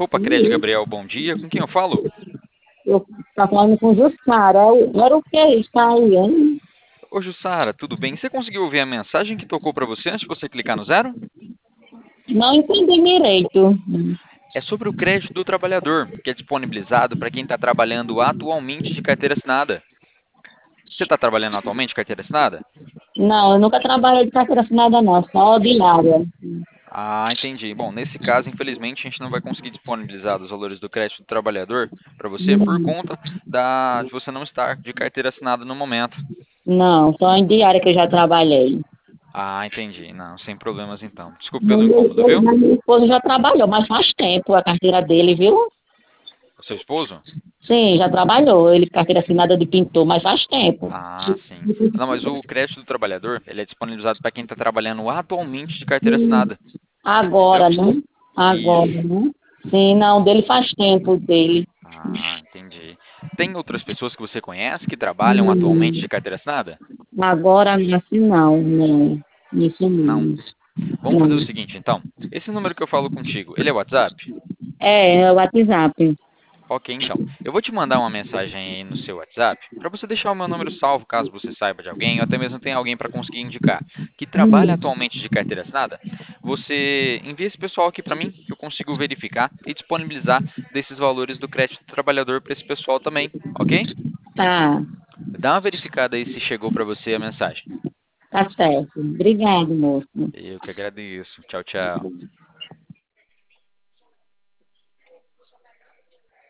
Poupa Crédito, Gabriel, bom dia. Com quem eu falo? Eu estava falando com o Jussara. Era o que está aí, hein? Ô, Jussara, tudo bem? Você conseguiu ouvir a mensagem que tocou para você antes de você clicar no zero? Não entendi direito. É sobre o crédito do trabalhador, que é disponibilizado para quem está trabalhando atualmente de carteira assinada. Você está trabalhando atualmente de carteira assinada? Não, eu nunca trabalhei de carteira assinada, não, só ordinária. Ah, entendi. Bom, nesse caso, infelizmente, a gente não vai conseguir disponibilizar os valores do crédito do trabalhador para você por Hum, conta de você não estar de carteira assinada no momento. Não, só em diária que eu já trabalhei. Ah, entendi. Não, sem problemas então. Desculpe pelo incômodo, viu? Mas meu esposo já trabalhou, mas faz tempo a carteira dele, viu? O seu esposo? Sim, já trabalhou. Ele carteira assinada de pintor, mas faz tempo. Ah, sim. Não, mas o crédito do trabalhador, ele é disponibilizado para quem está trabalhando atualmente de carteira assinada, entendeu? Agora, né? Agora, Isso. né? Sim, não, dele faz tempo dele. Ah, entendi. Tem outras pessoas que você conhece que trabalham atualmente Hum, de carteira assinada? agora, assim, não, não. Isso Não? não. Vamos fazer o Não. seguinte, então. Esse número que eu falo contigo, ele é WhatsApp? É o WhatsApp. Ok, então. Eu vou te mandar uma mensagem aí no seu WhatsApp para você deixar o meu número salvo caso você saiba de alguém ou até mesmo tenha alguém para conseguir indicar que trabalha Hum. atualmente de carteira assinada. Você envia esse pessoal aqui para mim que eu consigo verificar e disponibilizar desses valores do crédito do trabalhador para esse pessoal também, ok? Tá, Dá uma verificada aí se chegou para você a mensagem. tá certo. Obrigado, moço. Eu que agradeço. Tchau, tchau.